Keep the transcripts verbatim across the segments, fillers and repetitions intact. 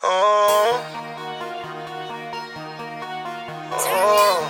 Oh. Oh.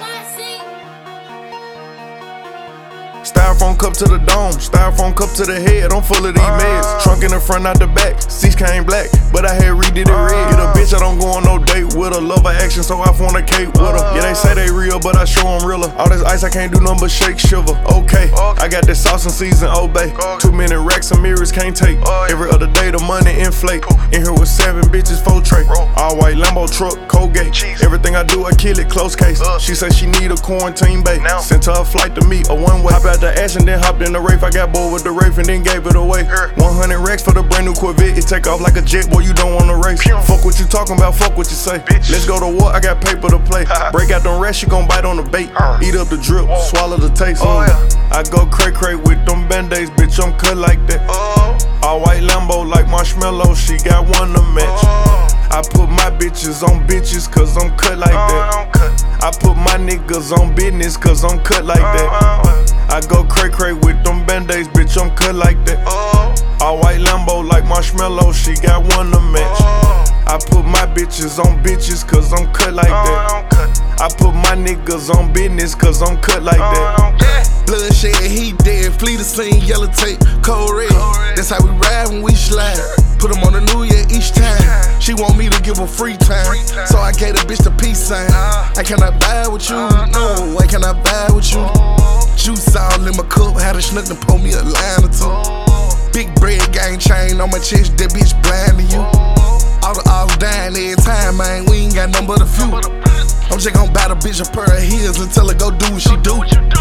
Styrofoam cup to the dome, styrofoam cup to the head. I'm full of these meds. Trunk in the front, not the back. Seats came black, but I had redid it red. Get a bitch, I don't go on no date with her. Love her action, so I fornicate with her. Yeah, they say they real, but I show them realer. All this ice, I can't do nothing but shake, shiver. Okay, I got this sauce and season, obey. Too many racks and mirrors can't take. Every other day the money inflate. In here with seven bitches, four tray. All white Lambo truck, Colgate. Everything I do, I kill it, close case. She say she need a quarantine bae. Sent her a flight to me, a one way. Hop out the ash and then hopped in the Wraith. I got bored with the Wraith and then gave it away. one hundred racks for the brand new Corvette. It take off like a jet, boy, you don't wanna race. Fuck what you talking about, fuck what you say. Let's go to war, I got paper to play. Break out them racks, you gon' bite on the bait. Eat up the drip, swallow the taste. I go cray cray with them band-aids, bitch, I'm cut like that. All white Lambo like marshmallow, she got one to match. I put my bitches on bitches, cause I'm cut like that. I put my niggas on business, cause I'm cut like that. I go cray cray with them band-aids, bitch, I'm cut like that. All white Lambo like marshmallow, she got one to match. I put my bitches on bitches, cause I'm cut like that. I put my niggas on business, cause I'm cut like that. Bloodshed, he dead, flee the scene, yellow tape, cold red. That's how we ride when we slide. Put them on the new year each time. She want me to give her free time, so I gave the bitch the peace sign. I cannot buy with you, no, I cannot buy with you. Juice all in my cup, had a schnook to pour me a line or two. Big bread gang chain on my chest, that bitch blind to you. All the all dying every time, man, we ain't got nothing but a few. I'm just gon' buy the bitch a pair of heels and tell her go do what she do.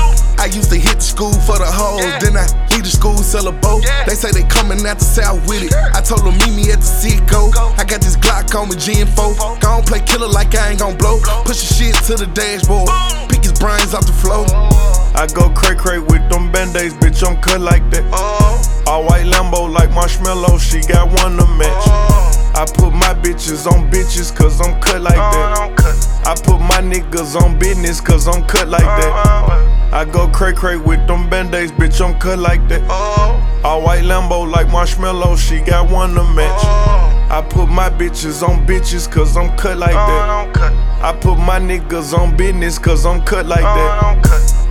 I used to hit the school for the hoes, then I leave the school, sell a boat. They say they coming out the south with it. I told them meet me at the Citgo. I got this Glock on me, G four. Gon' play killer like I ain't gon' blow. Push the shit to the dashboard, pick his brains off the floor. I go cray cray with them band-aids, bitch, I'm cut like that. All white Lambo like marshmallow, she got one to match. I put my bitches on bitches, cause I'm cut like that. I put my niggas on business, cause I'm cut like that. I go cray cray with them band-aids, bitch, I'm cut like that. All white Lambo like marshmallow, she got one to match. I put my bitches on bitches, cause I'm cut like that. I put my niggas on business, cause I'm cut like that.